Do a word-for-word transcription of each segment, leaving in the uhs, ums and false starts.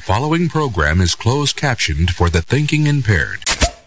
following program is closed captioned for the thinking impaired.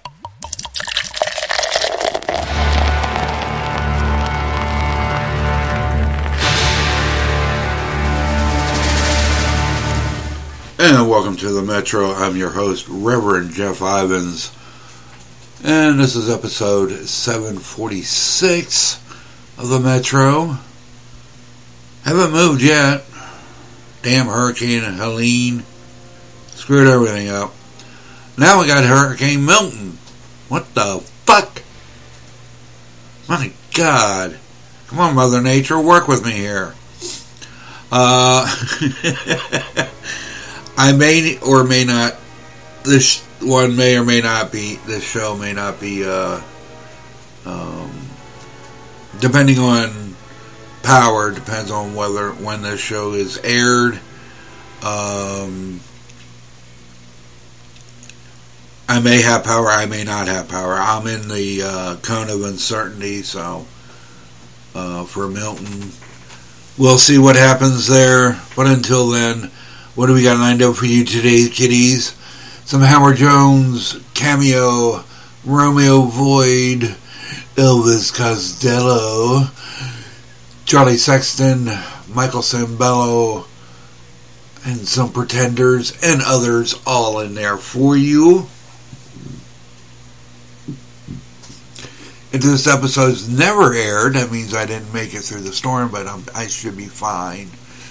And welcome to the Metro. I'm your host, Reverend Jeff Ivins. And this is episode seven forty-six of the Metro. Haven't moved yet. Damn Hurricane Helene screwed everything up. Now we got Hurricane Milton. What the fuck? My God. Come on, Mother Nature, work with me here. Uh, I may or may not, this one may or may not be, this show may not be, uh, um, depending on power, depends on whether, when this show is aired. Um, I may have power, I may not have power. I'm in the uh, cone of uncertainty, so uh, for Milton, we'll see what happens there. But until then, what do we got lined up for you today, kiddies? Some Howard Jones cameo, Romeo Void, Elvis Costello, Charlie Sexton, Michael Sembello, and some Pretenders and others all in there for you. If this episode's never aired, that means I didn't make it through the storm, but I'm, I should be fine.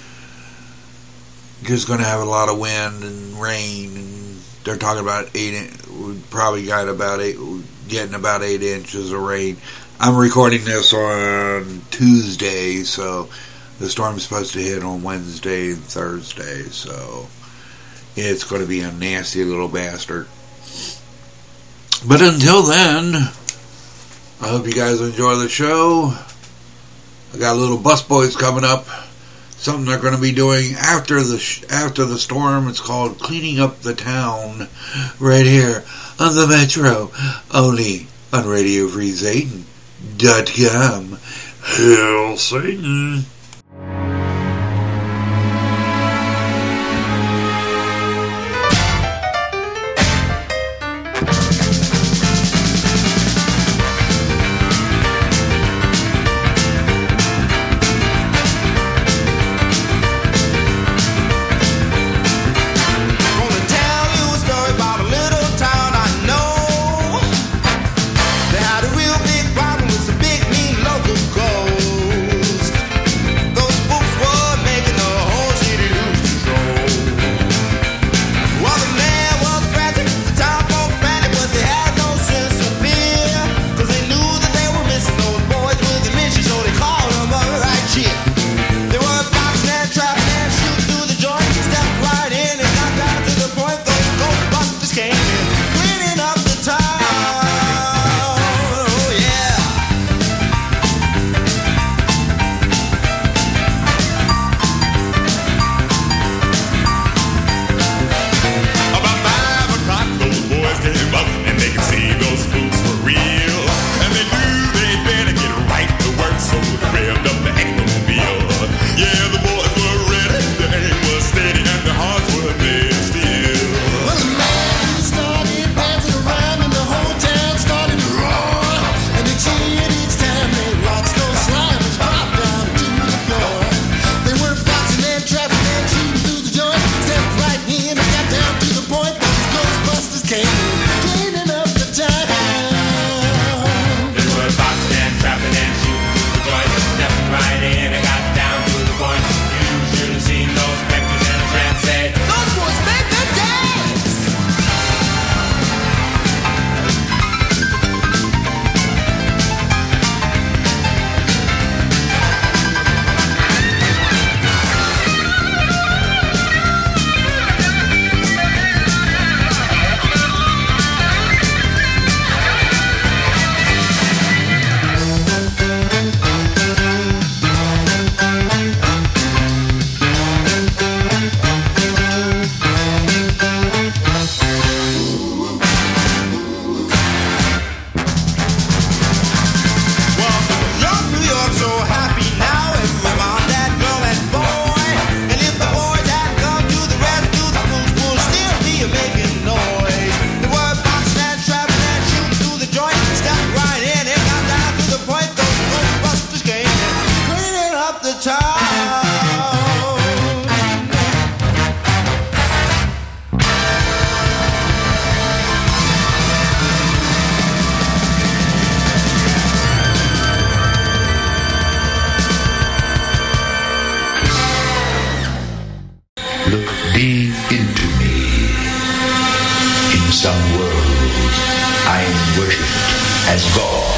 Just going to have a lot of wind and rain, and they're talking about eight. We probably got about eight, getting about eight inches of rain. I'm recording this on Tuesday, so the storm's supposed to hit on Wednesday and Thursday, so it's going to be a nasty little bastard. But until then, I hope you guys enjoy the show. I got a little Busboys coming up. Something they're going to be doing after the sh- after the storm. It's called Cleaning Up the Town, right here on the Metro, only on Radio Free Satan dot com. Hail Satan! They had a real big problem with some big mean local ghosts. some world, I am worshipped as God.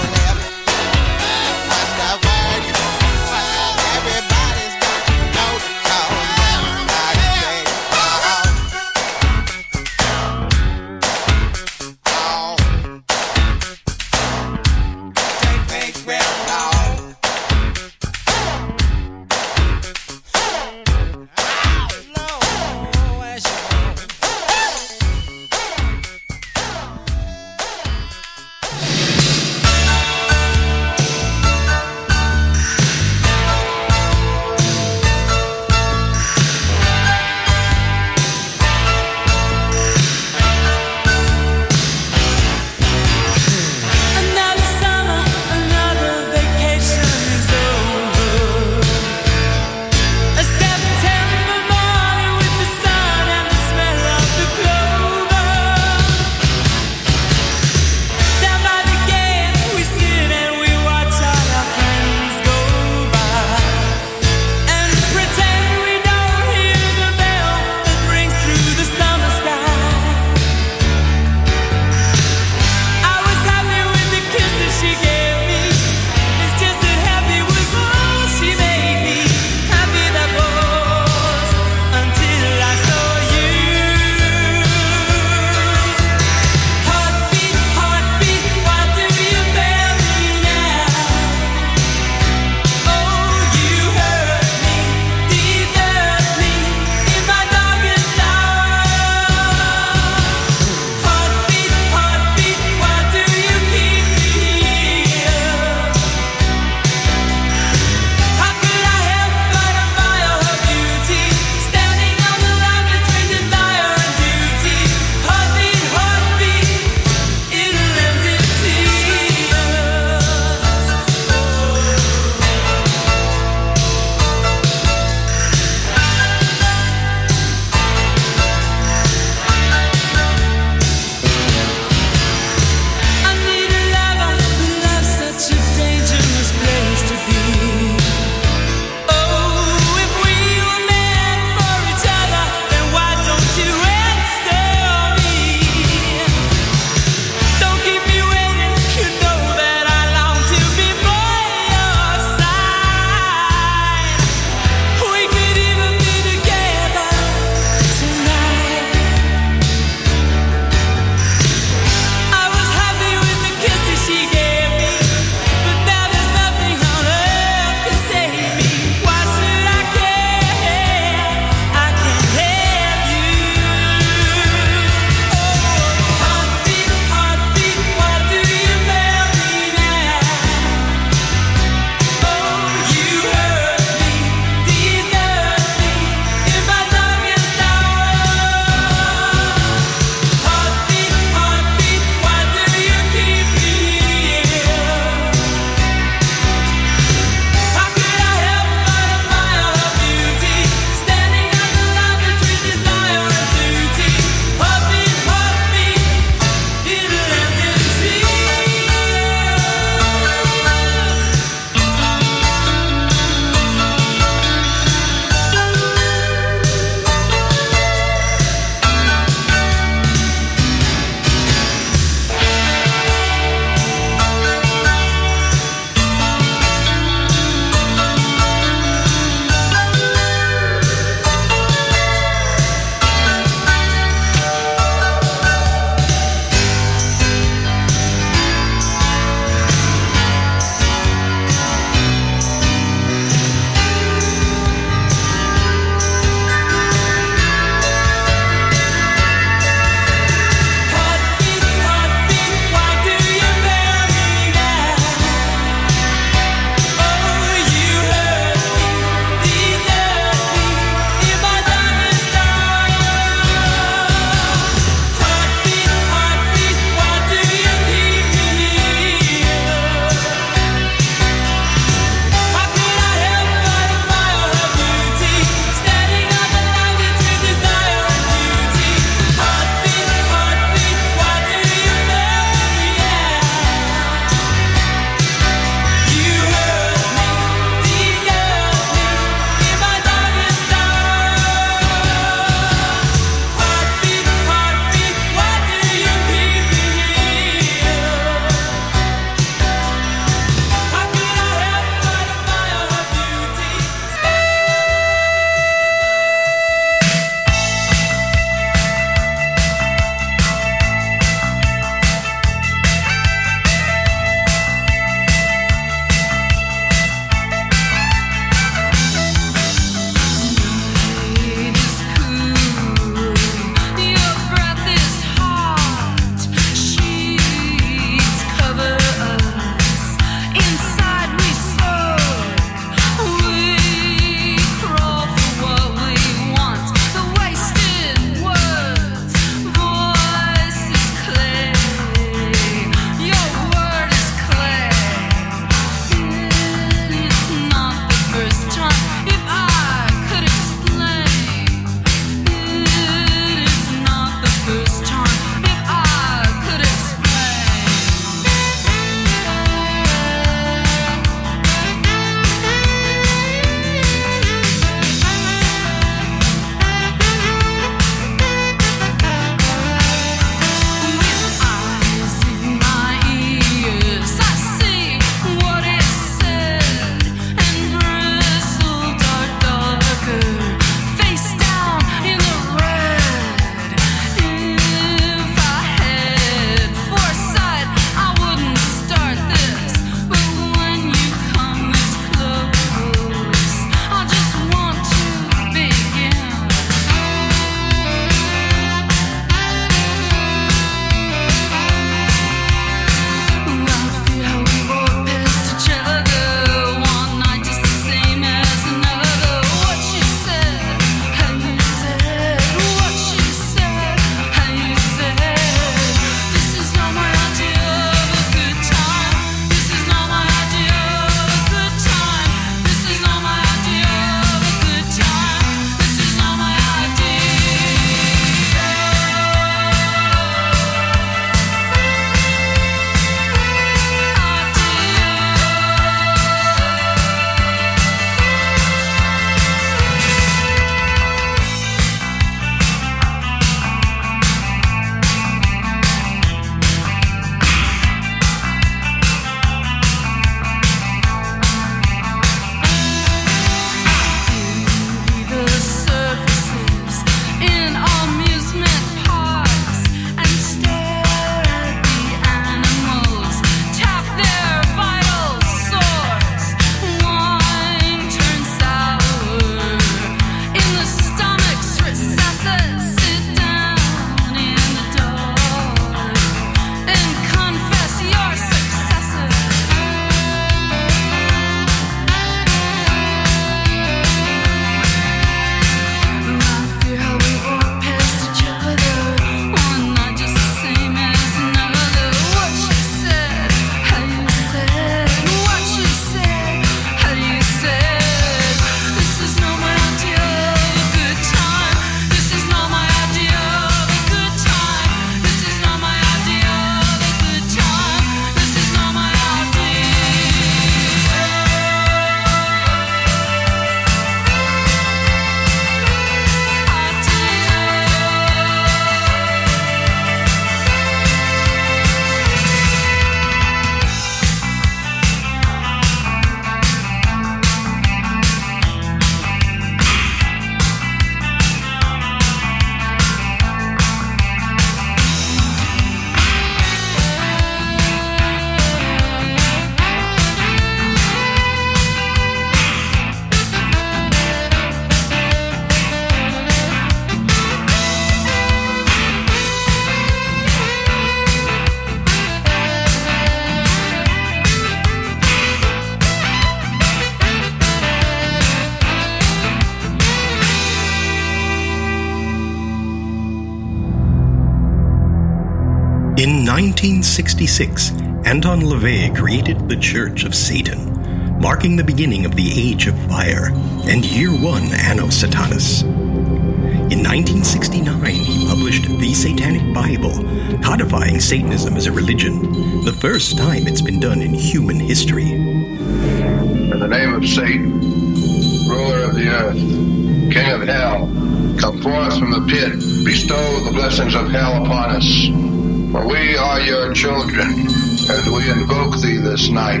In nineteen sixty-six, Anton LaVey created the Church of Satan, marking the beginning of the Age of Fire and Year One Anno Satanas. In nineteen sixty-nine, he published The Satanic Bible, codifying Satanism as a religion, the first time it's been done in human history. In the name of Satan, ruler of the earth, king of hell, come forth from the pit, bestow the blessings of hell upon us. For we are your children, and we invoke thee this night.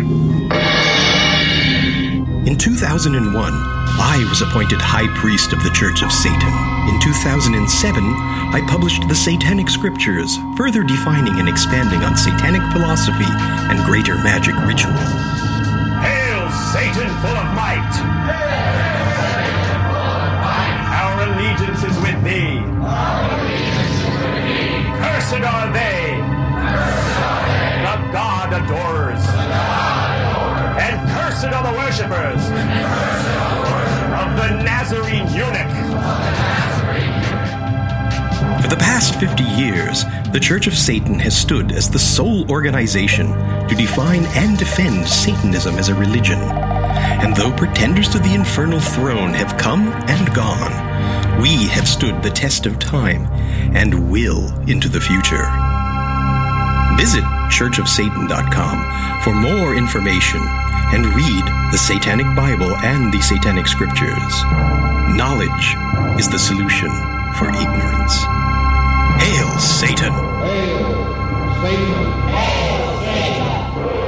In two thousand one, I was appointed High Priest of the Church of Satan. In two thousand seven, I published the Satanic Scriptures, further defining and expanding on satanic philosophy and greater magic ritual. Hail, Satan full of might! Our allegiance is with thee. Cursed are they. The God adorers. And cursed are the worshippers of the Nazarene eunuch. For the past fifty years, the Church of Satan has stood as the sole organization to define and defend Satanism as a religion. And though pretenders to the infernal throne have come and gone, we have stood the test of time and will into the future. Visit church of satan dot com for more information and read the Satanic Bible and the Satanic Scriptures. Knowledge is the solution for ignorance. Hail Satan! Hail Satan! Hail Satan!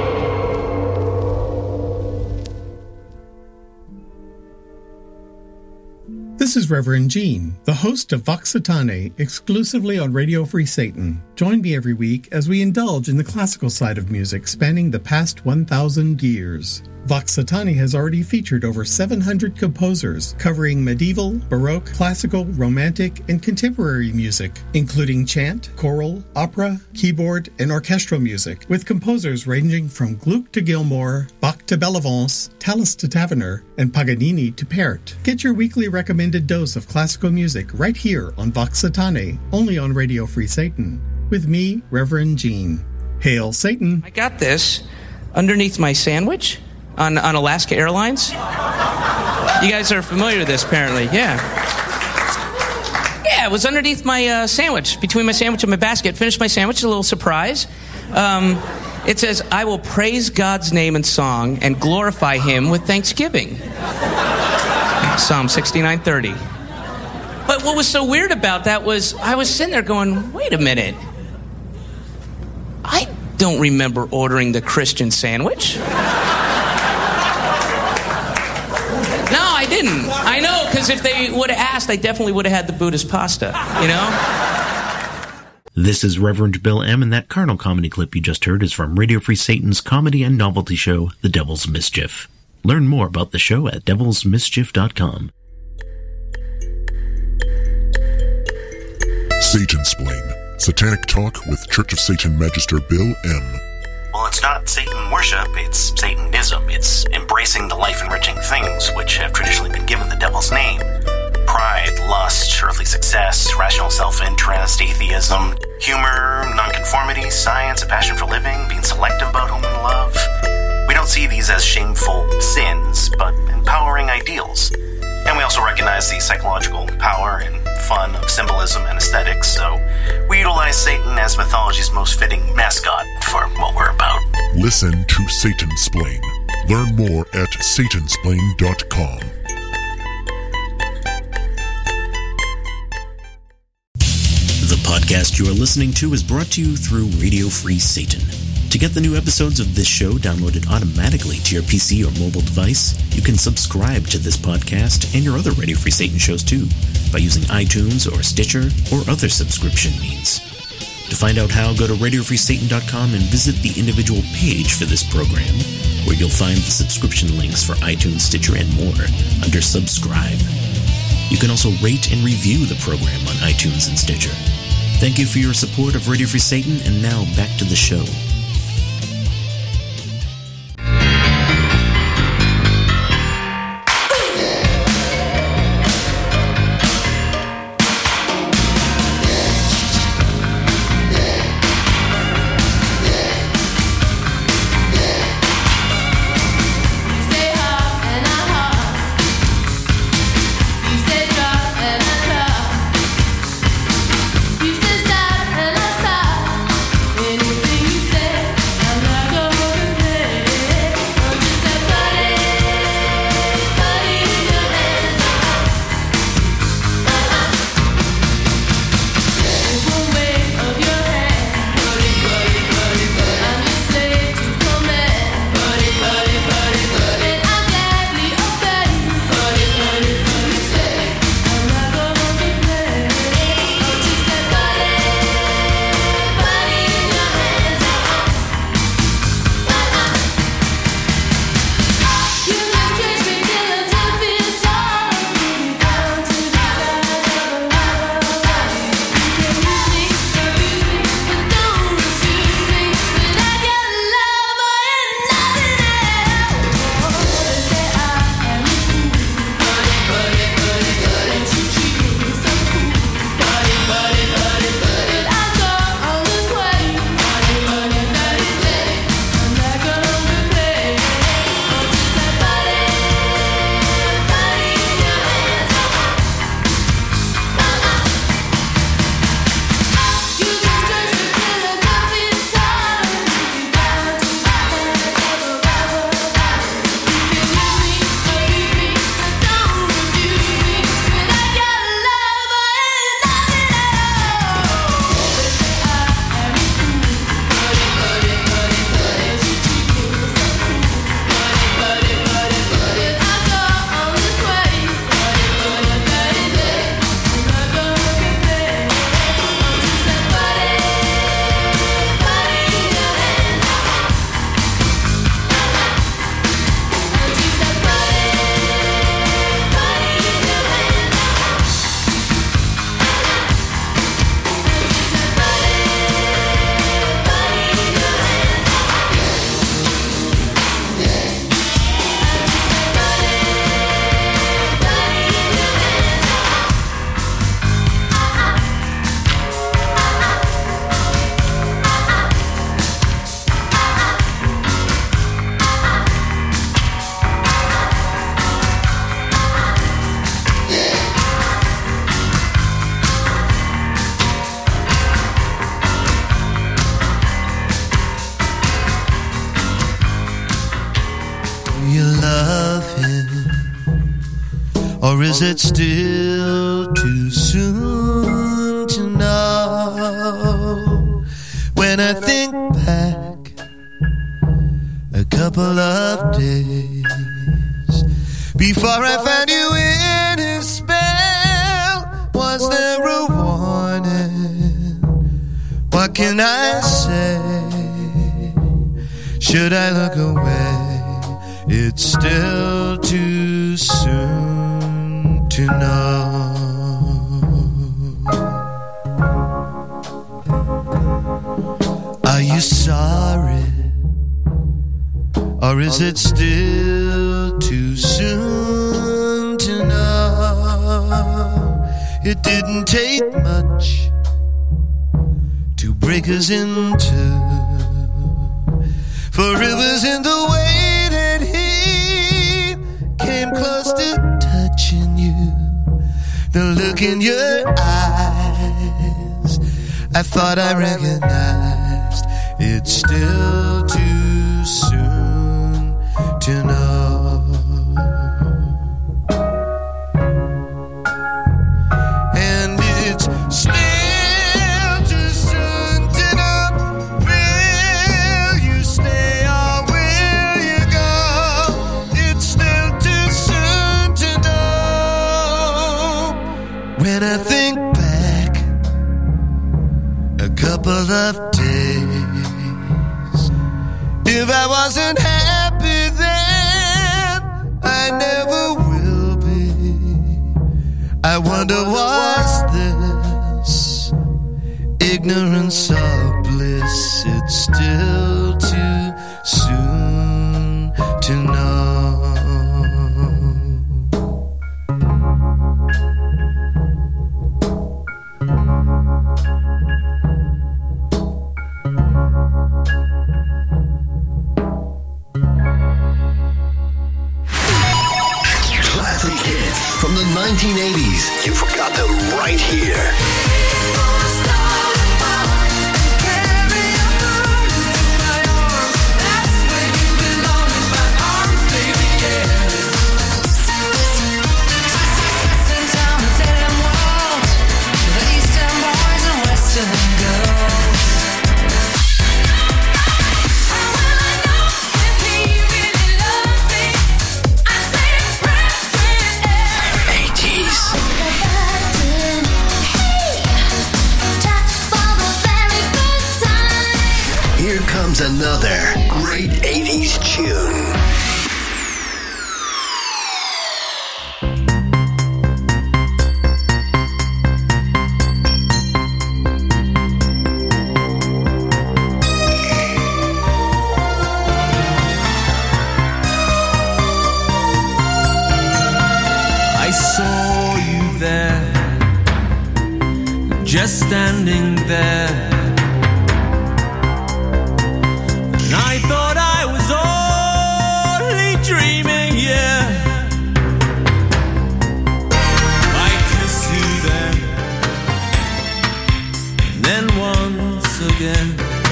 This is Reverend Gene, the host of Vox Satanae, exclusively on Radio Free Satan. Join me every week as we indulge in the classical side of music spanning the past one thousand years. Vox Satanae has already featured over seven hundred composers covering medieval, baroque, classical, romantic, and contemporary music, including chant, choral, opera, keyboard, and orchestral music, with composers ranging from Gluck to Gilmour, Bach to Bellavance, Tallis to Taverner, and Paganini to Pärt. Get your weekly recommended dose of classical music right here on Vox Satanae, only on Radio Free Satan, with me, Reverend Gene. Hail Satan! I got this underneath my sandwich on, on Alaska Airlines. You guys are familiar with this, apparently. Yeah. Yeah, it was underneath my uh, sandwich, between my sandwich and my basket. Finished my sandwich, a little surprise. Um, it says, I will praise God's name in song and glorify him with thanksgiving. Psalm sixty-nine thirty. But what was so weird about that was I was sitting there going, wait a minute. I don't remember ordering the Christian sandwich. No, I didn't. I know, because if they would have asked, I definitely would have had the Buddhist pasta, you know? This is Reverend Bill M., and that carnal comedy clip you just heard is from Radio Free Satan's comedy and novelty show, The Devil's Mischief. Learn more about the show at devils mischief dot com. Satansplain, satanic talk with Church of Satan Magister Bill M. Well, it's not Satan worship, it's Satanism. It's embracing the life-enriching things which have traditionally been given the devil's name. Pride, lust, earthly success, rational self-interest, atheism, humor, nonconformity, science, a passion for living, being selective about whom we love. We don't see these as shameful sins, but empowering ideals. And we also recognize the psychological power and fun of symbolism and aesthetics, so we utilize Satan as mythology's most fitting mascot for what we're about. Listen to Satansplain. Learn more at satansplain dot com. The podcast you are listening to is brought to you through Radio Free Satan. To get the new episodes of this show downloaded automatically to your P C or mobile device, you can subscribe to this podcast and your other Radio Free Satan shows too by using iTunes or Stitcher or other subscription means. To find out how, go to radio free satan dot com and visit the individual page for this program, where you'll find the subscription links for iTunes, Stitcher, and more under Subscribe. You can also rate and review the program on iTunes and Stitcher. Thank you for your support of Radio Free Satan, and now back to the show. Or is it still too soon to know? When I think back a couple of days before I found you in his spell, was there a warning? What can I say? Should I look away? It's still too soon to know. Are you sorry? Or is it still too soon to know? It didn't take much to break us in two, for it was in the way that he came close to touching you, the look in your eyes, I thought I recognized. It's still too soon to know. And it's still too soon to know. Will you stay or will you go? It's still too soon to know. When I think back a couple of days, if I wasn't happy then, I never will be. I wonder, was this ignorance or bliss? It's still too soon to know. From the nineteen eighties, you forgot them right here. Another great eighties tune. I saw you there, just standing there. I thought I was only dreaming, yeah. I kissed you then, then once again.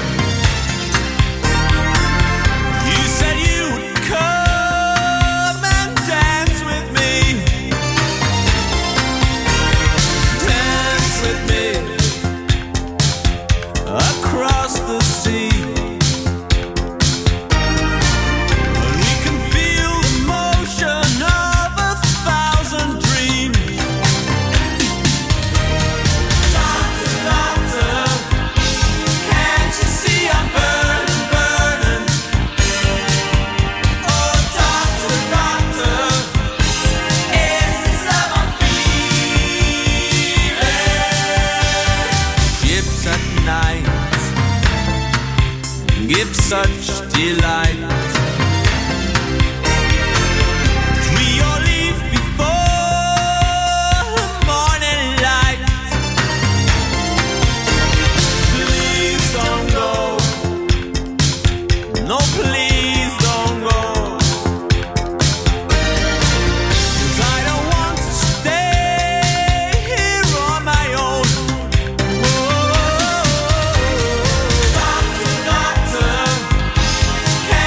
You said you would come and dance with me, dance with me across the sea. Give such delight. We all leave before morning light. Please don't go. No, please don't go. 'Cause I don't want to stay here on my own. Doctor, doctor,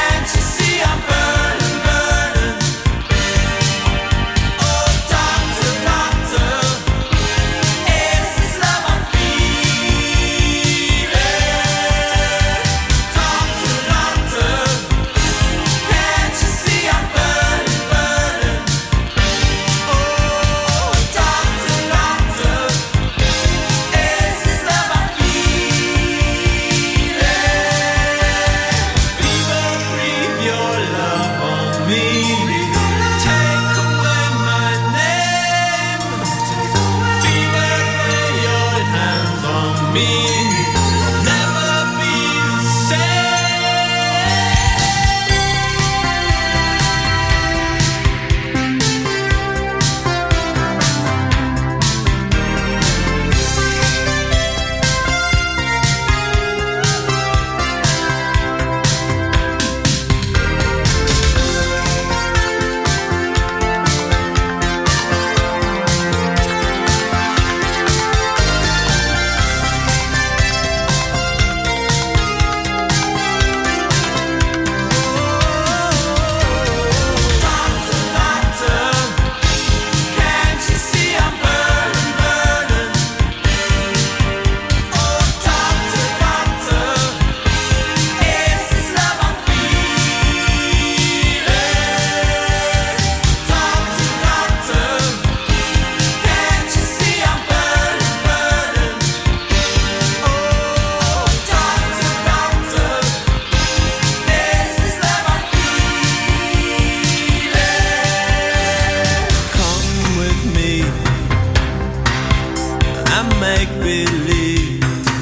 make believe.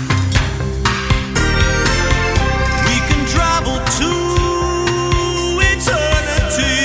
We can travel to eternity.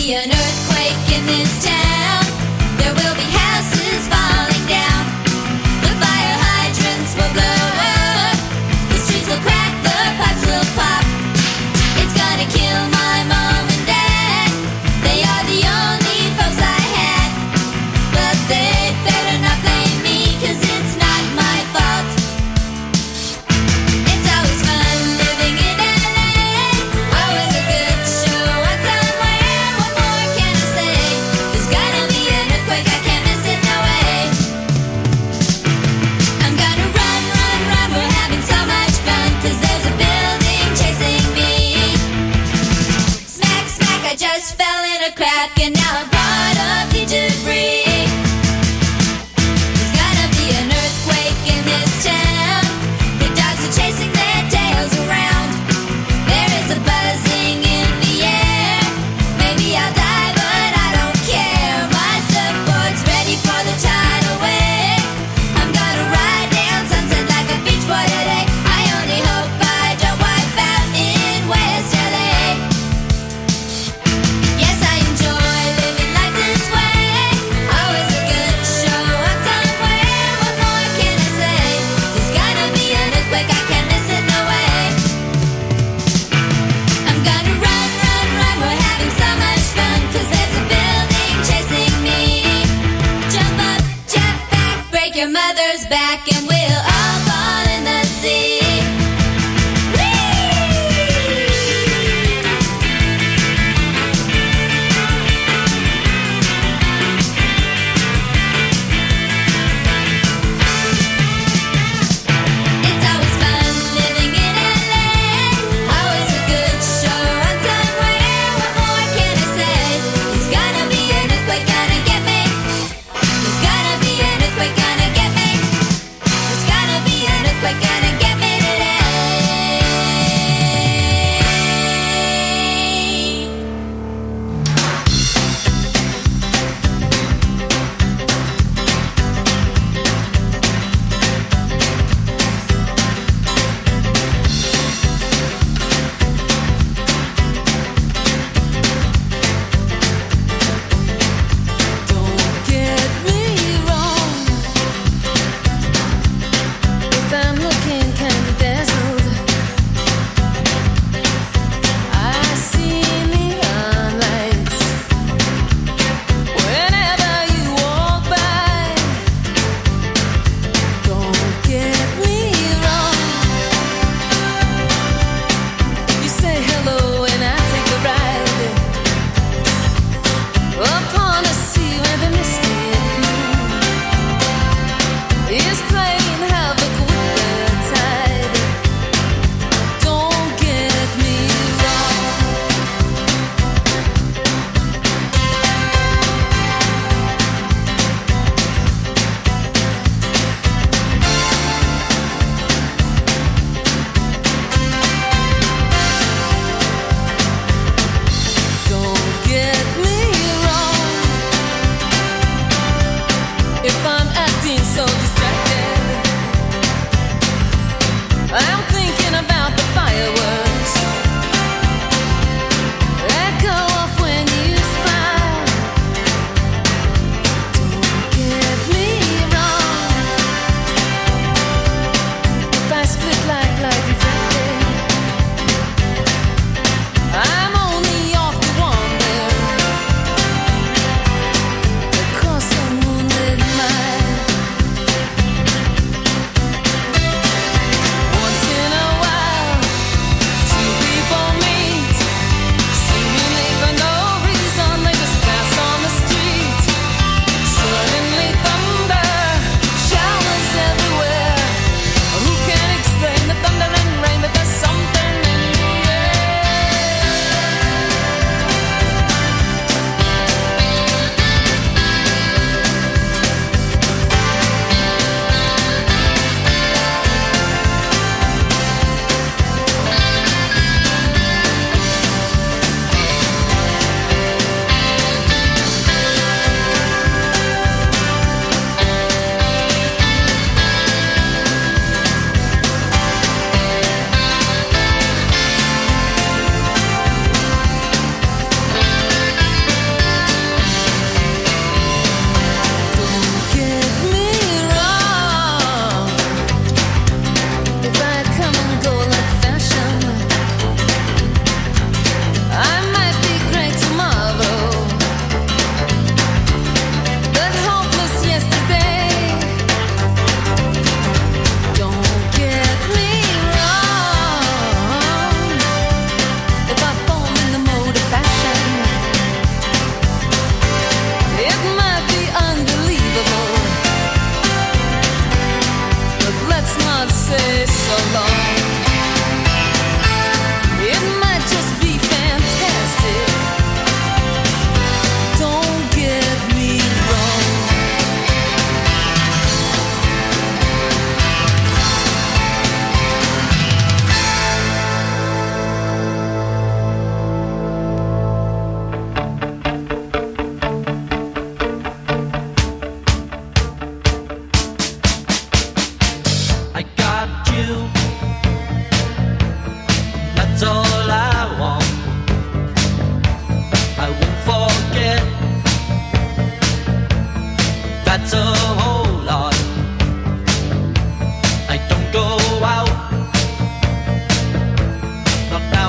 be an earthquake in this town. There will be houses falling down. The fire hydrants will blow up. The streets will crack, the pipes will pop. It's gonna kill my mom and dad. They are the only folks I had. But they better not blame me, 'cause it's not my fault. It's always fun living in L A. Always a good show on somewhere. What more can I say? There's gotta be an earthquake, I can't miss it, no way. I'm gonna run, run, run. We're having so much fun, 'cause there's a building chasing me. Smack, smack, I just fell in a crack, and now I'm part of the debris. There's gotta be an earthquake in this town. The dogs are chasing their tails around. There is a buzzing in the air. Maybe I'll die, but I don't care. My surfboard's ready for the tidal wave. I'm gonna ride down Sunset like a beach boy today. I only hope I don't wipe out in West L A. Yes, I enjoy living life this way.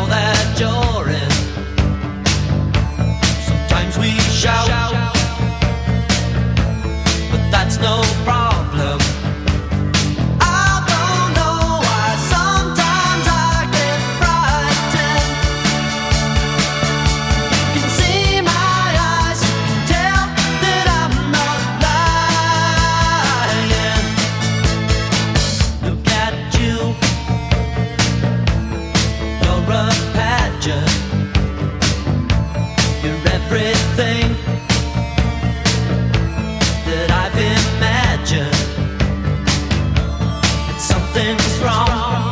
know that you're in. Sometimes we shout, but that's no problem. I don't know why sometimes I get frightened. You can see my eyes, tell that I'm not lying. Look at you, you're a pageant. You're everything that I've imagined. But something's wrong,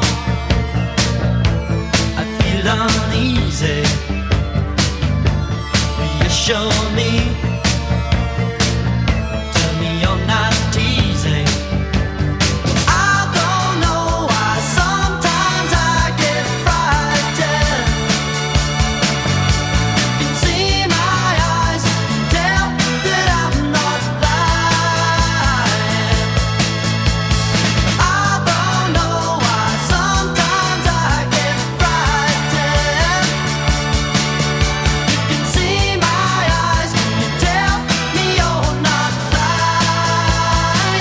I feel uneasy. Reassure me, tell me you're not teasing. I don't know why sometimes I get frightened. You can see my eyes, tell that I'm not lying. I don't know why sometimes I get frightened. You can see my eyes, you tell me you're not lying.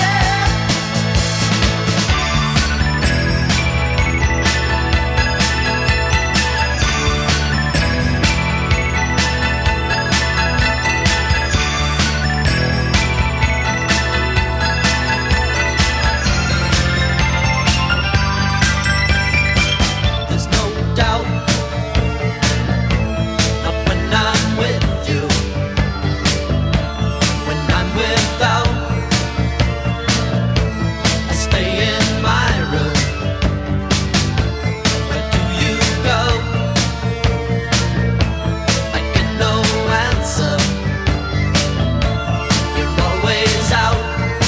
There's no doubt, not when I'm with you. When I'm without, I stay in my room. Where do you go? I get no answer. You're always out.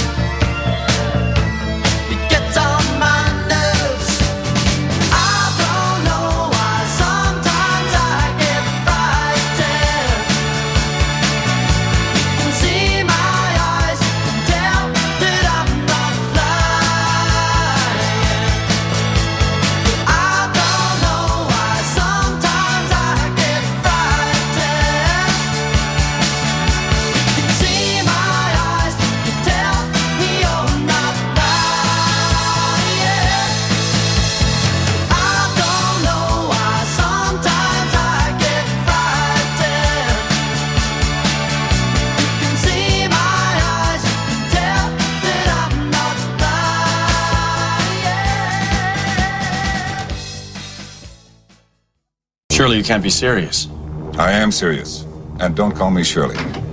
It gets on my nerves. I don't know why sometimes I get frightened. You can see my eyes, tell that I'm not lying. I don't know why sometimes I get frightened. You can see my eyes, tell me you're not lying. I don't know why sometimes I get frightened. You can see my eyes, tell that I'm not lying. Surely you can't be serious. I am serious. And don't call me Shirley.